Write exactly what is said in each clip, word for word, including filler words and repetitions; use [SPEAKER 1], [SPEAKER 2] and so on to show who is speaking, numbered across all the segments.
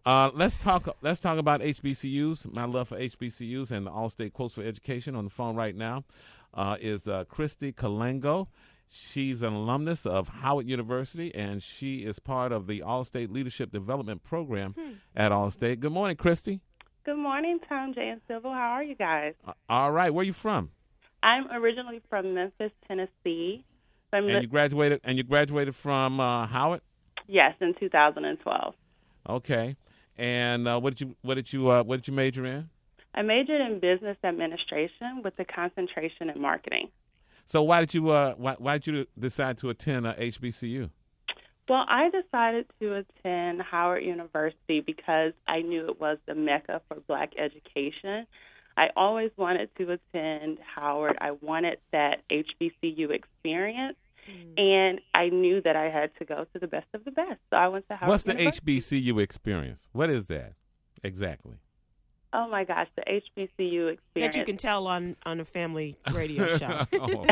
[SPEAKER 1] Uh, let's talk. Let's talk about H B C Us. My love for H B C Us and the All-State Quotes for Education. On the phone right now uh, is uh, Christy Calango. She's an alumnus of Howard University, and she is part of the All-State Leadership Development Program hmm. at All-State. Good morning, Christy.
[SPEAKER 2] Good morning, Tom, Jay, and Sybil. How are you guys?
[SPEAKER 1] Uh, all right. Where are you from?
[SPEAKER 2] I'm originally from Memphis, Tennessee.
[SPEAKER 1] And
[SPEAKER 2] li-
[SPEAKER 1] you graduated. And you graduated from uh, Howard?
[SPEAKER 2] Yes, in two thousand twelve.
[SPEAKER 1] Okay. And uh, what did you what did you uh, what did you major in?
[SPEAKER 2] I majored in business administration with a concentration in marketing.
[SPEAKER 1] So why did you uh, why, why did you decide to attend uh, H B C U?
[SPEAKER 2] Well, I decided to attend Howard University because I knew it was the mecca for Black education. I always wanted to attend Howard. I wanted that H B C U experience, mm. and I knew that I had to go to the best of the best. So I went to Howard
[SPEAKER 1] What's the
[SPEAKER 2] University.
[SPEAKER 1] H B C U experience? What is that exactly?
[SPEAKER 2] Oh, my gosh, the H B C U experience.
[SPEAKER 3] That you can tell on, on a family radio show.
[SPEAKER 1] oh,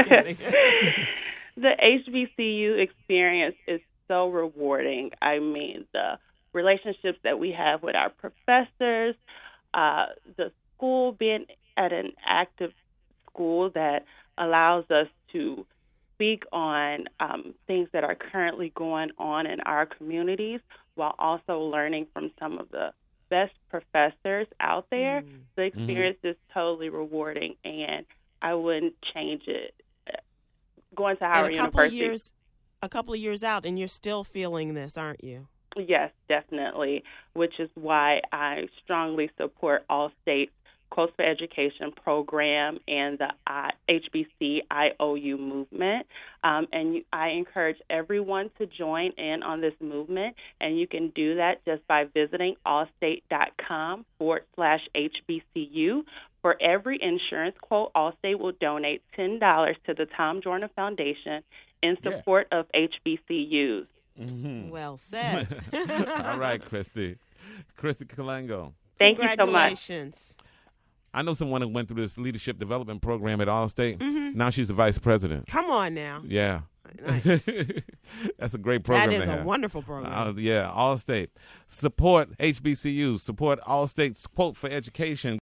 [SPEAKER 2] The H B C U experience is so rewarding. I mean, the relationships that we have with our professors, uh, the school being at an active school that allows us to speak on um, things that are currently going on in our communities while also learning from some of the best professors out there. Mm. The experience mm-hmm. is totally rewarding, and I wouldn't change it. Going to Howard
[SPEAKER 3] and a couple
[SPEAKER 2] University.
[SPEAKER 3] Of years, a couple of years out, and you're still feeling this, aren't you?
[SPEAKER 2] Yes, definitely, which is why I strongly support All-State Quotes for Education program and the I, H B C I O U movement. Um, and you, I encourage everyone to join in on this movement, and you can do that just by visiting allstate.com forward slash HBCU. For every insurance quote, Allstate will donate ten dollars to the Tom Jordan Foundation in support yeah. of H B C Us.
[SPEAKER 1] Mm-hmm.
[SPEAKER 3] Well said.
[SPEAKER 1] All right, Christy. Christy Calango.
[SPEAKER 2] Thank you so much.
[SPEAKER 3] Congratulations.
[SPEAKER 1] I know someone who went through this leadership development program at Allstate.
[SPEAKER 3] Mm-hmm.
[SPEAKER 1] Now she's the vice president.
[SPEAKER 3] Come on now.
[SPEAKER 1] Yeah.
[SPEAKER 3] Nice.
[SPEAKER 1] That's a great program.
[SPEAKER 3] That is
[SPEAKER 1] to
[SPEAKER 3] a
[SPEAKER 1] have.
[SPEAKER 3] wonderful program.
[SPEAKER 1] Uh, yeah, Allstate. Support H B C Us. Support Allstate's Quote for Education.